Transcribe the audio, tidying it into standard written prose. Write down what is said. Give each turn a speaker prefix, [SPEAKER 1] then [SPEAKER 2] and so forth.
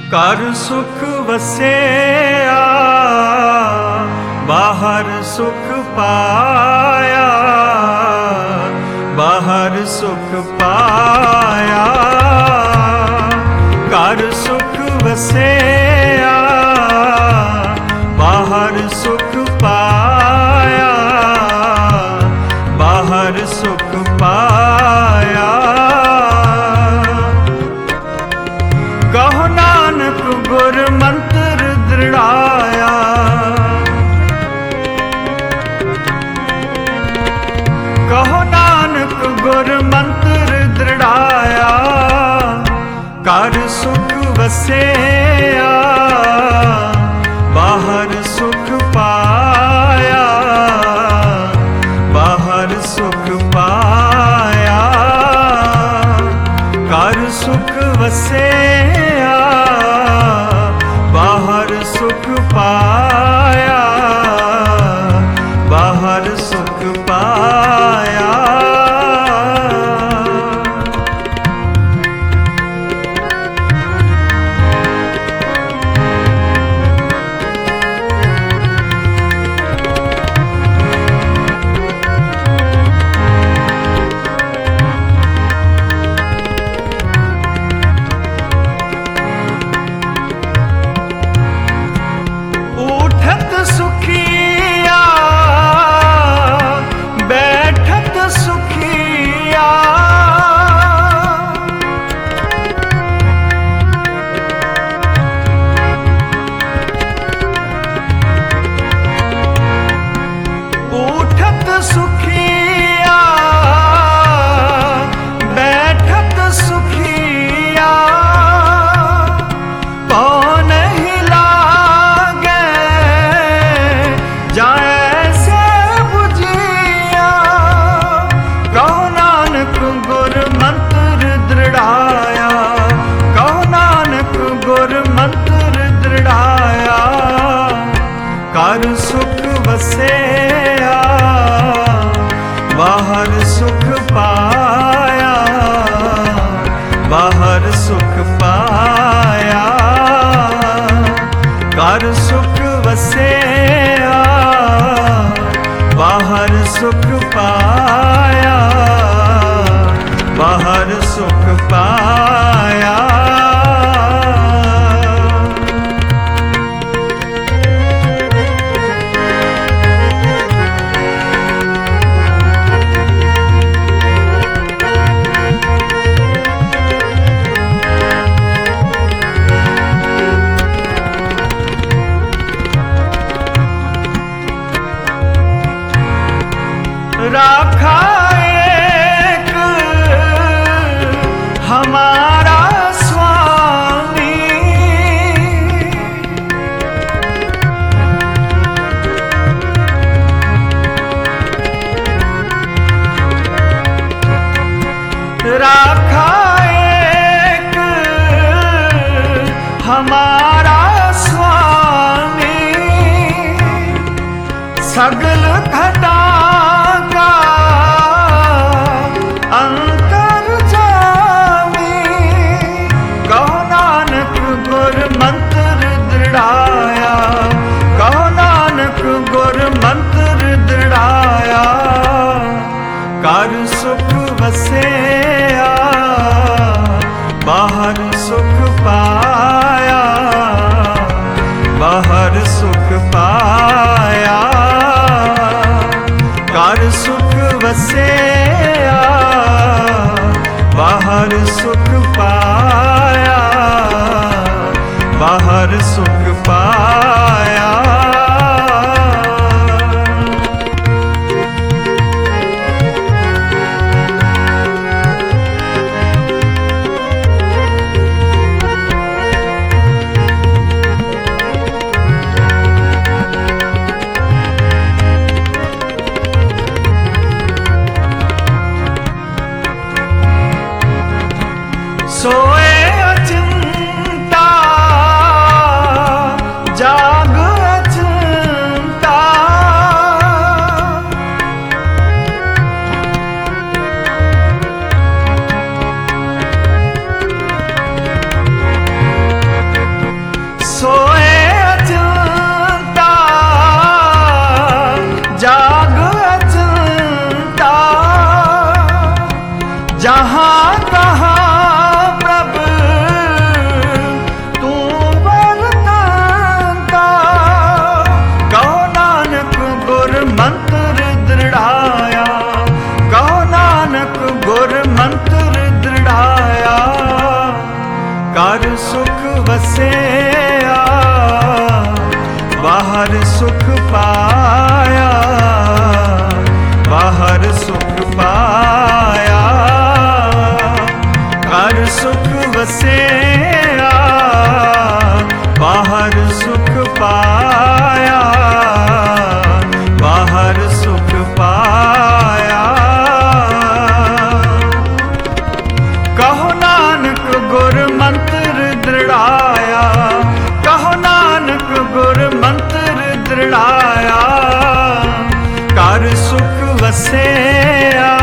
[SPEAKER 1] ਘਰ ਸੁਖ ਵਸਿਆ ਬਾਹਰ ਸੁਖ ਪਾਇਆ, ਬਾਹਰ ਸੁਖ ਪਾਇਆ। ਘਰ ਸੁਖ ਵਸਿਆ ਬਾਹਰ ਸੁਖ ਪਾਇਆ, ਬਾਹਰ ਸੁਖ ਪਾਇਆ। ਕਹੋ ਨਾਨਕ ਗੁਰ ਮੰਤਰ ਦ੍ਰਿੜਾਇਆ, ਕਹੋ ਨਾਨਕ ਗੁਰ ਮੰਤਰ ਦ੍ਰਿੜਾਇਆ। ਘਰ ਸੁਖ ਵਸਿਆ ਬਾਹਰ ਸੁਖ ਪਾਇਆ, ਬਾਹਰ ਸੁਖ ਪਾਇਆ। ਘਰ ਸੁਖ ਵਸਿਆ ਬਾਹਰ ਸੁਖ ਪਾਇਆ, ਬਾਹਰ ਸੁਖ ਪਾਇਆ। ਸੁਖੀਆ ਬੈਠਤ ਸੁਖੀਆ, ਉਠਤ ਸੁਖੀਆ ਬੈਠਤ ਸੁਖੀਆ। ਪਉ ਨਹੀਂ ਲਾਗੇ ਜੈਸੇ ਬੁਝੀਆ, ਕਹੋ ਨਾਨਕ ਗੁਰ ਮੰਤਰ ਦ੍ਰਿੜਾਇਆ, ਕਹੋ ਨਾਨਕ ਗੁਰ ਮੰਤਰ ਦ੍ਰਿੜਾਇਆ। ਘਰ ਸੁਖ ਵਸਿਆ ਬਾਹਰ ਸੁਖ ਪਾਇਆ, ਬਾਹਰ ਸੁਖ ਪਾਇਆ। ਘਰ ਸੁਖ ਵਸਿਆ ਬਾਹਰ ਸੁਖ ਪਾਇਆ, ਬਾਹਰ ਸੁਖ ਪਾਇਆ। राखा एक हमारा स्वामी, राखा एक हमारा स्वामी। सगल घटा अंतर जामी, कहो नानक गुर मंत्र दृढ़ाया, कहो नानक गुर मंत्र दृढ़ाया। घर सुख वसिया बाहर सुख पाया, बाहर सुख पाया। घर सुख वसिया बाहर सुख पाया, बाहर सुख पाया। ਪਾਇਆ, ਘਰ ਸੁਖ ਵਸਿਆ।